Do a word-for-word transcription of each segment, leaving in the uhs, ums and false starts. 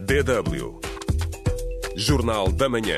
D W Jornal da Manhã.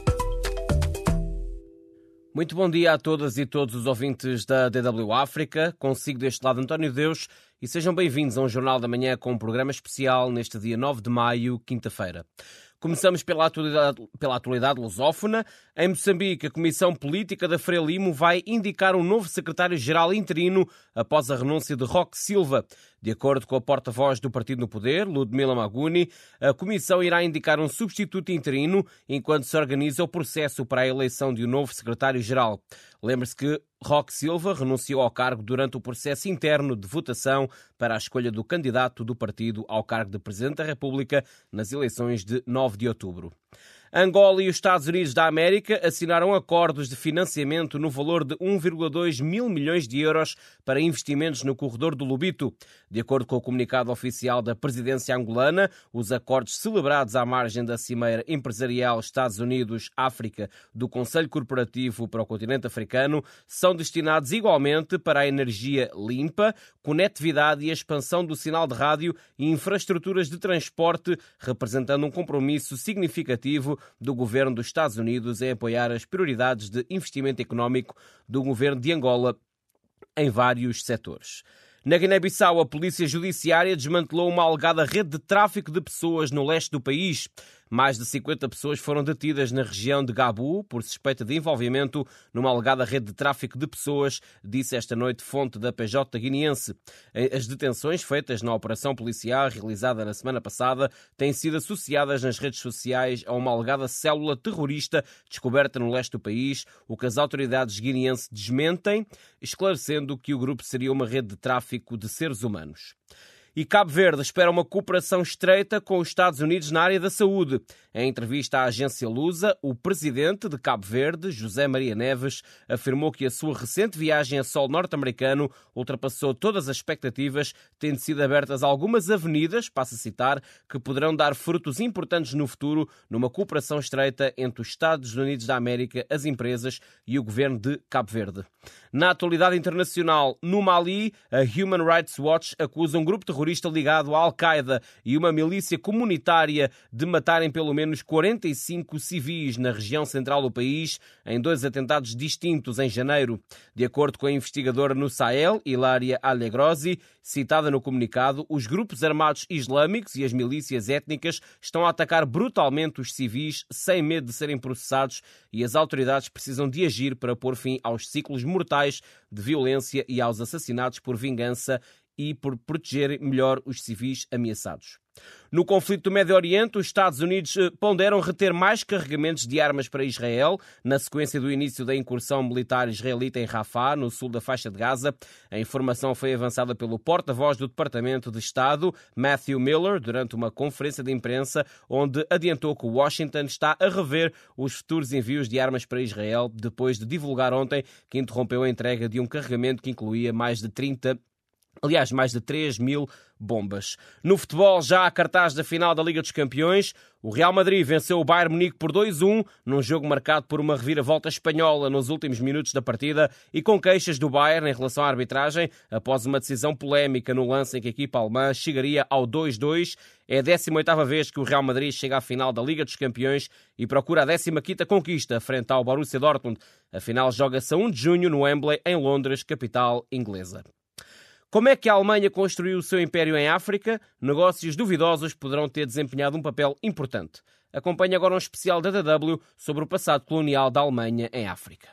Muito bom dia a todas e todos os ouvintes da D W África. Consigo deste lado António Deus e sejam bem-vindos a um Jornal da Manhã com um programa especial neste dia nove de maio, quinta-feira. Começamos pela atualidade, pela atualidade lusófona. Em Moçambique, a Comissão Política da Frelimo vai indicar um novo secretário-geral interino após a renúncia de Roque Silva. De acordo com a porta-voz do Partido no Poder, Ludmila Maguni, a Comissão irá indicar um substituto interino enquanto se organiza o processo para a eleição de um novo secretário-geral. Lembre-se que Roque Silva renunciou ao cargo durante o processo interno de votação para a escolha do candidato do partido ao cargo de Presidente da República nas eleições de nove de outubro. Angola e os Estados Unidos da América assinaram acordos de financiamento no valor de um vírgula dois mil milhões de euros para investimentos no corredor do Lobito. De acordo com o comunicado oficial da presidência angolana, os acordos celebrados à margem da Cimeira Empresarial Estados Unidos-África do Conselho Corporativo para o continente africano são destinados igualmente para a energia limpa, conectividade e a expansão do sinal de rádio e infraestruturas de transporte, representando um compromisso significativo do governo dos Estados Unidos em apoiar as prioridades de investimento económico do governo de Angola em vários setores. Na Guiné-Bissau, a Polícia Judiciária desmantelou uma alegada rede de tráfico de pessoas no leste do país. Mais de cinquenta pessoas foram detidas na região de Gabu por suspeita de envolvimento numa alegada rede de tráfico de pessoas, disse esta noite fonte da P J guineense. As detenções feitas na operação policial realizada na semana passada têm sido associadas nas redes sociais a uma alegada célula terrorista descoberta no leste do país, o que as autoridades guineenses desmentem, esclarecendo que o grupo seria uma rede de tráfico de seres humanos. E Cabo Verde espera uma cooperação estreita com os Estados Unidos na área da saúde. Em entrevista à agência Lusa, o presidente de Cabo Verde, José Maria Neves, afirmou que a sua recente viagem a solo norte-americano ultrapassou todas as expectativas, tendo sido abertas algumas avenidas, passo a citar, que poderão dar frutos importantes no futuro numa cooperação estreita entre os Estados Unidos da América, as empresas e o governo de Cabo Verde. Na atualidade internacional, no Mali, a Human Rights Watch acusa um grupo terrorista ligado à Al-Qaeda e uma milícia comunitária de matarem pelo menos quarenta e cinco civis na região central do país em dois atentados distintos em janeiro. De acordo com a investigadora no Sahel, Hilária Allegrosi, citada no comunicado, os grupos armados islâmicos e as milícias étnicas estão a atacar brutalmente os civis sem medo de serem processados e as autoridades precisam de agir para pôr fim aos ciclos mortais de violência e aos assassinatos por vingança e por proteger melhor os civis ameaçados. No conflito do Médio Oriente, os Estados Unidos ponderam reter mais carregamentos de armas para Israel, na sequência do início da incursão militar israelita em Rafah, no sul da faixa de Gaza. A informação foi avançada pelo porta-voz do Departamento de Estado, Matthew Miller, durante uma conferência de imprensa, onde adiantou que Washington está a rever os futuros envios de armas para Israel, depois de divulgar ontem que interrompeu a entrega de um carregamento que incluía mais de trinta Aliás, mais de três mil bombas. No futebol, já há cartaz da final da Liga dos Campeões. O Real Madrid venceu o Bayern Munique por dois a um, num jogo marcado por uma reviravolta espanhola nos últimos minutos da partida e com queixas do Bayern em relação à arbitragem, após uma decisão polémica no lance em que a equipa alemã chegaria ao dois a dois. É a décima oitava vez que o Real Madrid chega à final da Liga dos Campeões e procura a décima quinta conquista frente ao Borussia Dortmund. A final joga-se a um de junho no Wembley, em Londres, capital inglesa. Como é que a Alemanha construiu o seu império em África? Negócios duvidosos poderão ter desempenhado um papel importante. Acompanhe agora um especial da D W sobre o passado colonial da Alemanha em África.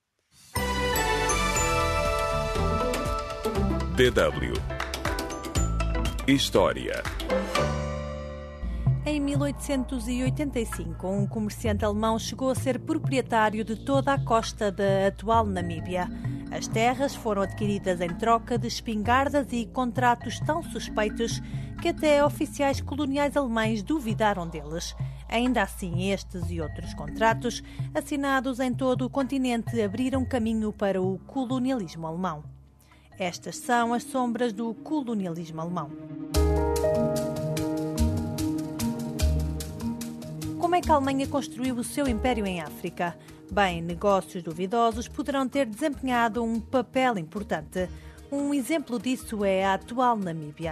D W História. Em mil oitocentos e oitenta e cinco, um comerciante alemão chegou a ser proprietário de toda a costa da atual Namíbia. As terras foram adquiridas em troca de espingardas e contratos tão suspeitos que até oficiais coloniais alemães duvidaram deles. Ainda assim, estes e outros contratos, assinados em todo o continente, abriram caminho para o colonialismo alemão. Estas são as sombras do colonialismo alemão. Como é que a Alemanha construiu o seu império em África? Bem, negócios duvidosos poderão ter desempenhado um papel importante. Um exemplo disso é a atual Namíbia.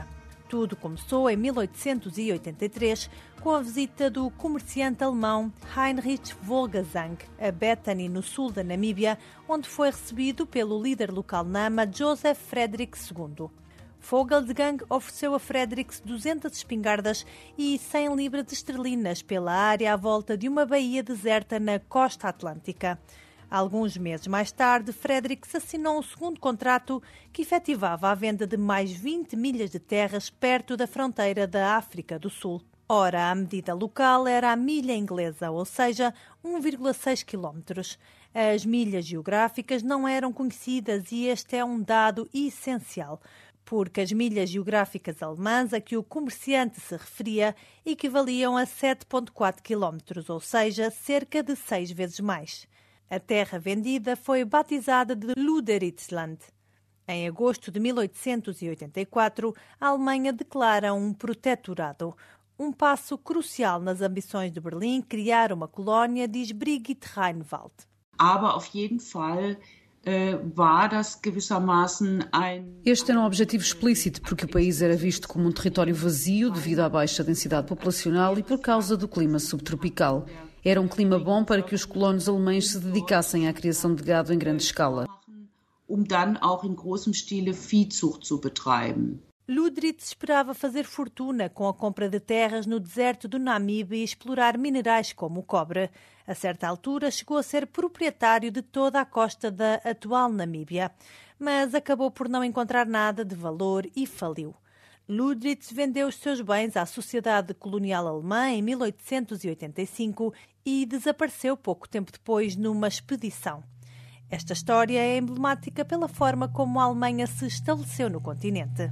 Tudo começou em mil oitocentos e oitenta e três com a visita do comerciante alemão Heinrich Vogelsang a Bethany, no sul da Namíbia, onde foi recebido pelo líder local Nama, Joseph Frederick segundo. Vogelsang ofereceu a Frederick duzentas espingardas e cem libras esterlinas pela área à volta de uma baía deserta na costa atlântica. Alguns meses mais tarde, Frederick assinou um segundo contrato que efetivava a venda de mais vinte milhas de terras perto da fronteira da África do Sul. Ora, a medida local era a milha inglesa, ou seja, um vírgula seis quilómetros. As milhas geográficas não eram conhecidas e este é um dado essencial, porque as milhas geográficas alemãs a que o comerciante se referia equivaliam a sete vírgula quatro quilómetros, ou seja, cerca de seis vezes mais. A terra vendida foi batizada de Luderitzland. Em agosto de mil oitocentos e oitenta e quatro, a Alemanha declara um protetorado, um passo crucial nas ambições de Berlim criar uma colónia, diz Brigitte Reinwald. Aber auf jeden Fall war das gewissermaßen ein... Este era um objetivo explícito porque o país era visto como um território vazio devido à baixa densidade populacional e por causa do clima subtropical. Era um clima bom para que os colonos alemães se dedicassem à criação de gado em grande escala. Um dann auch in großem Stile Viehzucht zu betreiben. Ludritz esperava fazer fortuna com a compra de terras no deserto do Namíbia e explorar minerais como o cobre. A certa altura chegou a ser proprietário de toda a costa da atual Namíbia, mas acabou por não encontrar nada de valor e faliu. Ludritz vendeu os seus bens à Sociedade Colonial Alemã em mil oitocentos e oitenta e cinco e desapareceu pouco tempo depois numa expedição. Esta história é emblemática pela forma como a Alemanha se estabeleceu no continente.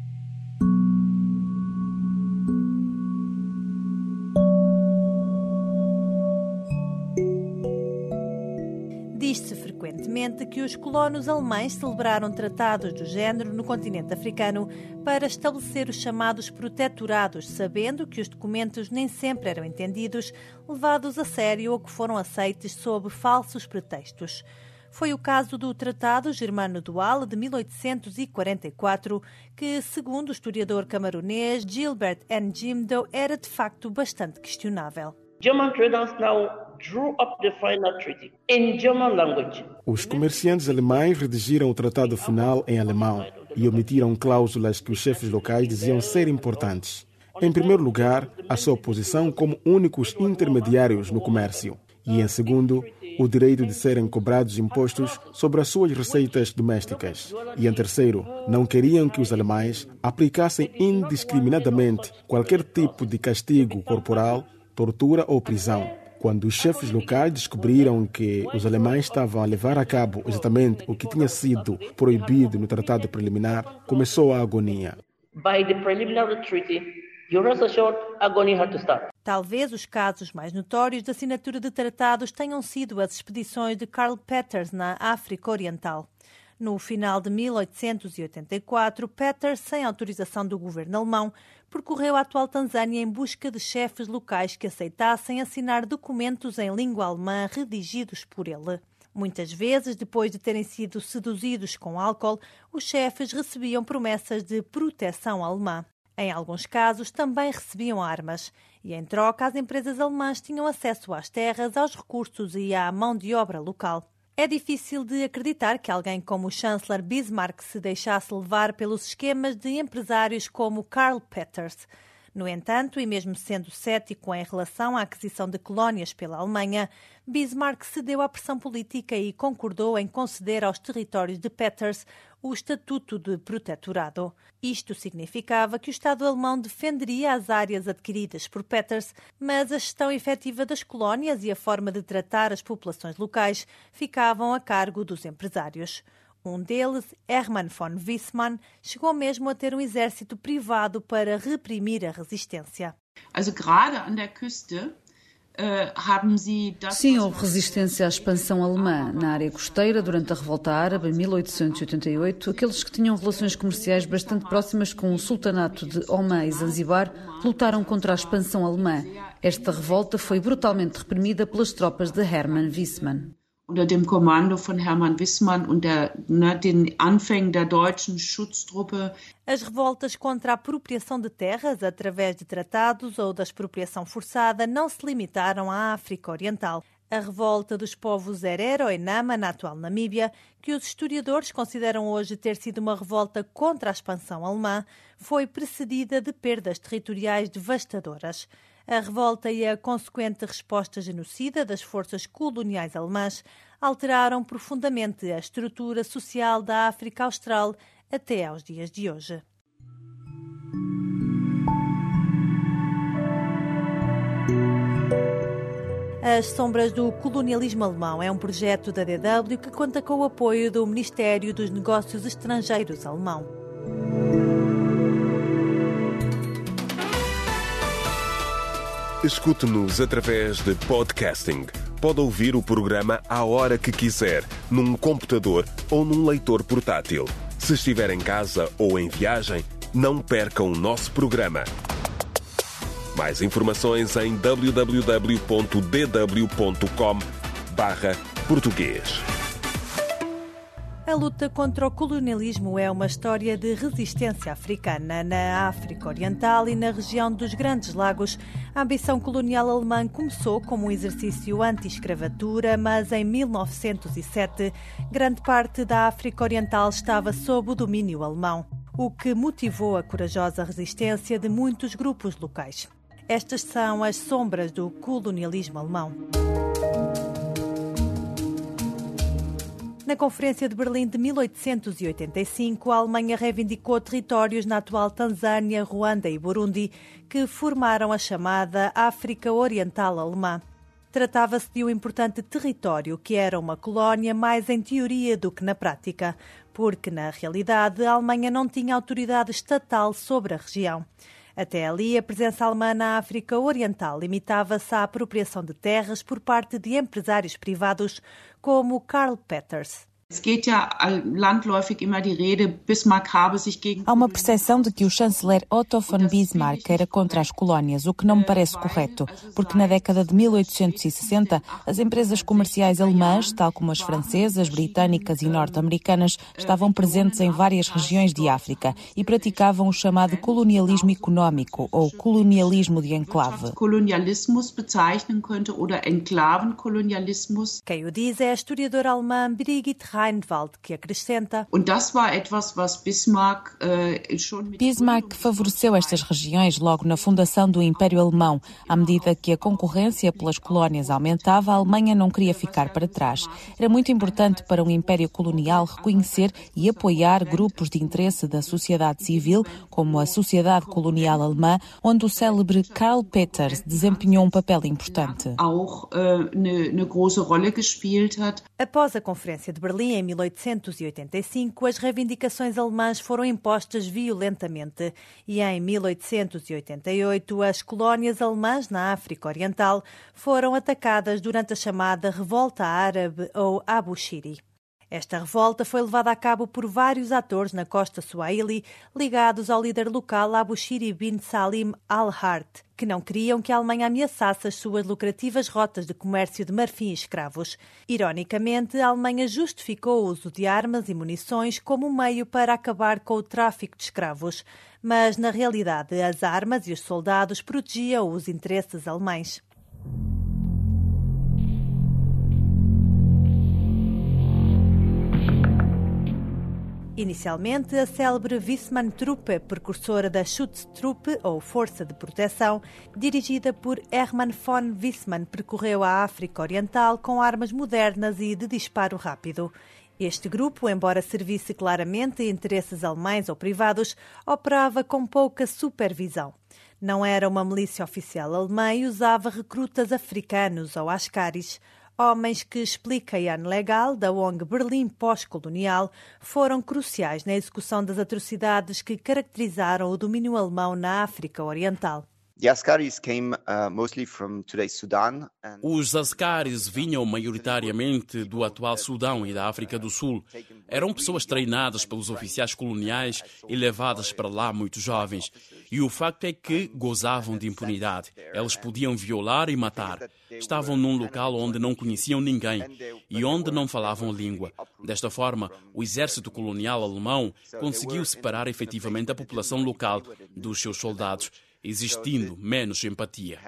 Diz-se frequentemente que os colonos alemães celebraram tratados do género no continente africano para estabelecer os chamados protetorados, sabendo que os documentos nem sempre eram entendidos, levados a sério ou que foram aceites sob falsos pretextos. Foi o caso do Tratado Germano-Dual de mil oitocentos e quarenta e quatro, que, segundo o historiador camerunês Gilbert N. Jimdo, era de facto bastante questionável. German traders now drew up the final treaty in German language. Os comerciantes alemães redigiram o tratado final em alemão e omitiram cláusulas que os chefes locais diziam ser importantes. Em primeiro lugar, a sua posição como únicos intermediários no comércio. E, em segundo, o direito de serem cobrados impostos sobre as suas receitas domésticas. E, em terceiro, não queriam que os alemães aplicassem indiscriminadamente qualquer tipo de castigo corporal, tortura ou prisão. Quando os chefes locais descobriram que os alemães estavam a levar a cabo exatamente o que tinha sido proibido no tratado preliminar, começou a agonia. By the preliminary treaty, you rest assured, agony had to start. Talvez os casos mais notórios da assinatura de tratados tenham sido as expedições de Karl Peters na África Oriental. No final de mil oitocentos e oitenta e quatro, Peters, sem autorização do governo alemão, percorreu a atual Tanzânia em busca de chefes locais que aceitassem assinar documentos em língua alemã redigidos por ele. Muitas vezes, depois de terem sido seduzidos com álcool, os chefes recebiam promessas de proteção alemã. Em alguns casos, também recebiam armas. E, em troca, as empresas alemãs tinham acesso às terras, aos recursos e à mão de obra local. É difícil de acreditar que alguém como o chanceler Bismarck se deixasse levar pelos esquemas de empresários como Karl Peters. No entanto, e mesmo sendo cético em relação à aquisição de colónias pela Alemanha, Bismarck cedeu à pressão política e concordou em conceder aos territórios de Peters o estatuto de protetorado. Isto significava que o Estado alemão defenderia as áreas adquiridas por Peters, mas a gestão efetiva das colónias e a forma de tratar as populações locais ficavam a cargo dos empresários. Um deles, Hermann von Wissmann, chegou mesmo a ter um exército privado para reprimir a resistência. Also gerade an der Küste haben Sie das... Sim, houve resistência à expansão alemã. Na área costeira, durante a Revolta Árabe, em mil oitocentos e oitenta e oito, aqueles que tinham relações comerciais bastante próximas com o sultanato de Oman e Zanzibar lutaram contra a expansão alemã. Esta revolta foi brutalmente reprimida pelas tropas de Hermann Wissmann. Unter dem Kommando von Hermann Wissmann und der, ne, den Anfängen der deutschen Schutztruppe. As revoltas contra a apropriação de terras através de tratados ou da expropriação forçada não se limitaram à África Oriental. A revolta dos povos Herero e Nama, na atual Namíbia, que os historiadores consideram hoje ter sido uma revolta contra a expansão alemã, foi precedida de perdas territoriais devastadoras. A revolta e a consequente resposta genocida das forças coloniais alemãs alteraram profundamente a estrutura social da África Austral até aos dias de hoje. As Sombras do Colonialismo Alemão é um projeto da D W que conta com o apoio do Ministério dos Negócios Estrangeiros alemão. Escute-nos através de podcasting. Pode ouvir o programa à hora que quiser, num computador ou num leitor portátil. Se estiver em casa ou em viagem, não perca o nosso programa. Mais informações em w w w ponto d w ponto com barra português. A luta contra o colonialismo é uma história de resistência africana. Na África Oriental e na região dos Grandes Lagos, a ambição colonial alemã começou como um exercício anti-escravatura, mas em mil novecentos e sete, grande parte da África Oriental estava sob o domínio alemão, o que motivou a corajosa resistência de muitos grupos locais. Estas são as sombras do colonialismo alemão. Na Conferência de Berlim de mil oitocentos e oitenta e cinco, a Alemanha reivindicou territórios na atual Tanzânia, Ruanda e Burundi, que formaram a chamada África Oriental Alemã. Tratava-se de um importante território que era uma colónia mais em teoria do que na prática, porque, na realidade, a Alemanha não tinha autoridade estatal sobre a região. Até ali, a presença alemã na África Oriental limitava-se à apropriação de terras por parte de empresários privados como Karl Peters. Há uma percepção de que o chanceler Otto von Bismarck era contra as colónias, o que não me parece correto, porque na década de mil oitocentos e sessenta as empresas comerciais alemãs, tal como as francesas, britânicas e norte-americanas, estavam presentes em várias regiões de África e praticavam o chamado colonialismo económico ou colonialismo de enclave. Quem o diz é a historiadora alemã Brigitte Reinwald, que acrescenta: Bismarck favoreceu estas regiões logo na fundação do Império Alemão. À medida que a concorrência pelas colónias aumentava, a Alemanha não queria ficar para trás. Era muito importante para um império colonial reconhecer e apoiar grupos de interesse da sociedade civil, como a Sociedade Colonial Alemã, onde o célebre Karl Peters desempenhou um papel importante. Após a Conferência de Berlim, em mil oitocentos e oitenta e cinco, as reivindicações alemãs foram impostas violentamente e em mil oitocentos e oitenta e oito as colónias alemãs na África Oriental foram atacadas durante a chamada Revolta Árabe ou Abu Shiri. Esta revolta foi levada a cabo por vários atores na costa Swahili ligados ao líder local Abu Shiri bin Salim al-Hart, que não queriam que a Alemanha ameaçasse as suas lucrativas rotas de comércio de marfim e escravos. Ironicamente, a Alemanha justificou o uso de armas e munições como um meio para acabar com o tráfico de escravos, mas na realidade as armas e os soldados protegiam os interesses alemães. Inicialmente, a célebre Wissmann-Truppe, precursora da Schutztruppe, ou Força de Proteção, dirigida por Hermann von Wissmann, percorreu a África Oriental com armas modernas e de disparo rápido. Este grupo, embora servisse claramente interesses alemães ou privados, operava com pouca supervisão. Não era uma milícia oficial alemã e usava recrutas africanos ou ascaris. Homens que, explica Jan Legal, da O N G Berlim pós-colonial, foram cruciais na execução das atrocidades que caracterizaram o domínio alemão na África Oriental. Os Ascaris vinham maioritariamente do atual Sudão e da África do Sul. Eram pessoas treinadas pelos oficiais coloniais e levadas para lá muito jovens. E o facto é que gozavam de impunidade. Eles podiam violar e matar. Estavam num local onde não conheciam ninguém e onde não falavam língua. Desta forma, o exército colonial alemão conseguiu separar efetivamente a população local dos seus soldados, existindo menos empatia.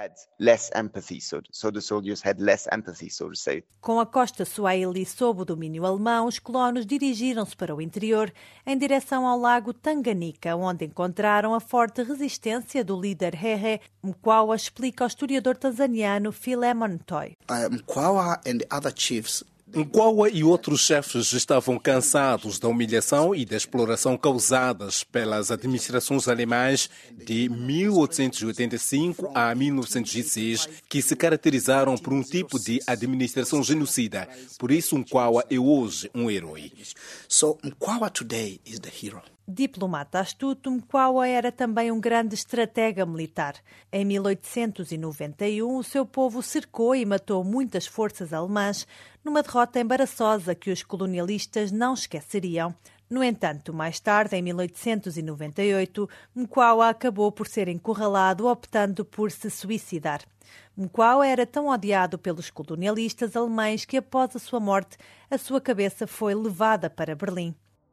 Com a costa Swahili sob o domínio alemão, os colonos dirigiram-se para o interior, em direção ao lago Tanganyika, onde encontraram a forte resistência do líder Hehe Mkwawa, explica o historiador tanzaniano Philemon Toy. Uh, Mkwawa and other chiefs Mkwawa e outros chefes estavam cansados da humilhação e da exploração causadas pelas administrações alemãs de mil oitocentos e oitenta e cinco a mil novecentos e seis, que se caracterizaram por um tipo de administração genocida. Por isso, Mkwawa é hoje um herói. So Mkwawa today is the hero. Diplomata astuto, Mkwawa era também um grande estratega militar. Em mil oitocentos e noventa e um, o seu povo cercou e matou muitas forças alemãs numa derrota embaraçosa que os colonialistas não esqueceriam. No entanto, mais tarde, em mil oitocentos e noventa e oito, Mkwawa acabou por ser encurralado, optando por se suicidar. Mkwawa era tão odiado pelos colonialistas alemães que, após a sua morte, a sua cabeça foi levada para Berlim.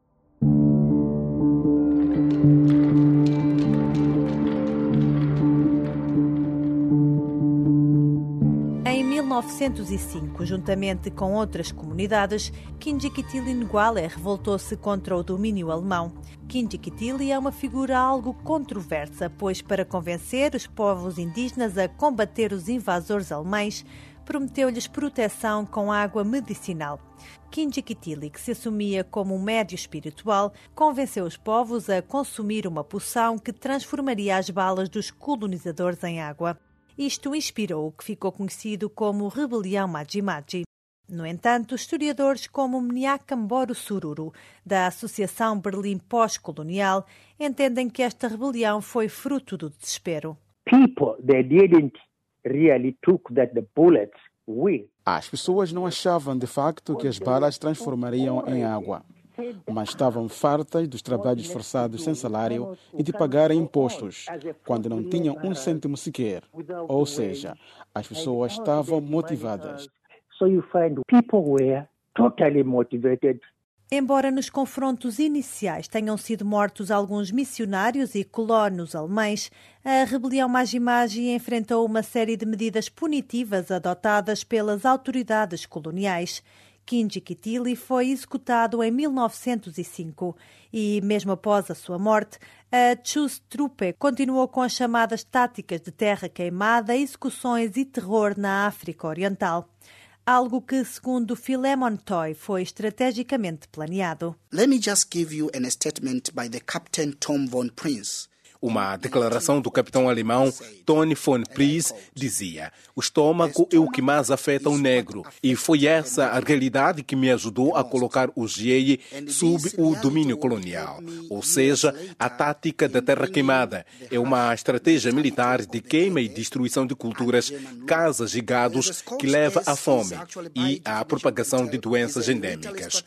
Em mil novecentos e cinco, juntamente com outras comunidades, Kinjekitile Ngwale revoltou-se contra o domínio alemão. Kinjekitile é uma figura algo controversa, pois para convencer os povos indígenas a combater os invasores alemães, prometeu-lhes proteção com água medicinal. Kinjekitile, que se assumia como um médio espiritual, convenceu os povos a consumir uma poção que transformaria as balas dos colonizadores em água. Isto inspirou o que ficou conhecido como Rebelião Maji-Maji. No entanto, historiadores como Mnyakamboro Sururu, da Associação Berlim Pós-Colonial, entendem que esta rebelião foi fruto do desespero. People, they didn't really took that the bullets will. As pessoas não achavam de facto que as balas transformariam em água, mas estavam fartas dos trabalhos forçados sem salário e de pagarem impostos, quando não tinham um cêntimo sequer. Ou seja, as pessoas estavam motivadas. So you find people were totally motivated. Embora nos confrontos iniciais tenham sido mortos alguns missionários e colonos alemães, a rebelião Maji-Maji enfrentou uma série de medidas punitivas adotadas pelas autoridades coloniais. Kinjekitile foi executado em mil novecentos e cinco e, mesmo após a sua morte, a Schutztruppe continuou com as chamadas táticas de terra queimada, execuções e terror na África Oriental. Algo que, segundo Philemon Toy, foi estrategicamente planeado. Let me just give you a statement by the Captain Tom von Prince. Uma declaração do capitão alemão Tony von Prince dizia: o estômago é o que mais afeta o negro. E foi essa a realidade que me ajudou a colocar o G I E sob o domínio colonial. Ou seja, a tática da terra queimada é uma estratégia militar de queima e destruição de culturas, casas e gados que leva à fome e à propagação de doenças endêmicas.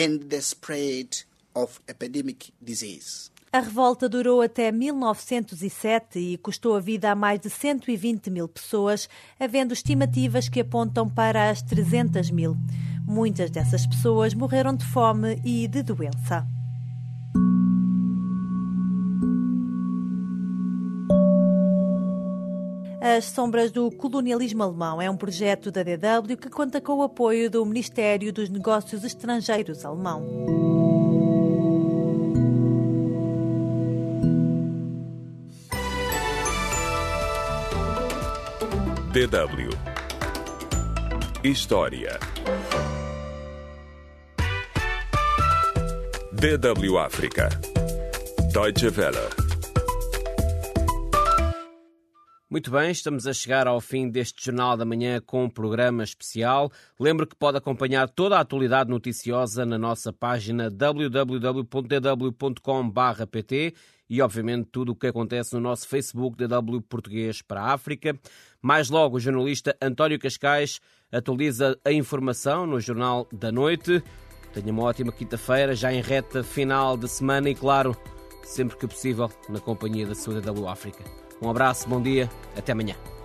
A revolta durou até mil novecentos e sete e custou a vida a mais de cento e vinte mil pessoas, havendo estimativas que apontam para as trezentas mil. Muitas dessas pessoas morreram de fome e de doença. As Sombras do Colonialismo Alemão é um projeto da D W que conta com o apoio do Ministério dos Negócios Estrangeiros alemão. D W História. D W África. Deutsche Welle. Muito bem, estamos a chegar ao fim deste Jornal da Manhã com um programa especial. Lembro que pode acompanhar toda a atualidade noticiosa na nossa página w w w ponto d w ponto com barra p t e, obviamente, tudo o que acontece no nosso Facebook D W Português para a África. Mais logo, o jornalista António Cascais atualiza a informação no Jornal da Noite. Tenha uma ótima quinta-feira, já em reta final de semana e, claro, sempre que possível, na companhia da sua D W África. Um abraço, bom dia, até amanhã.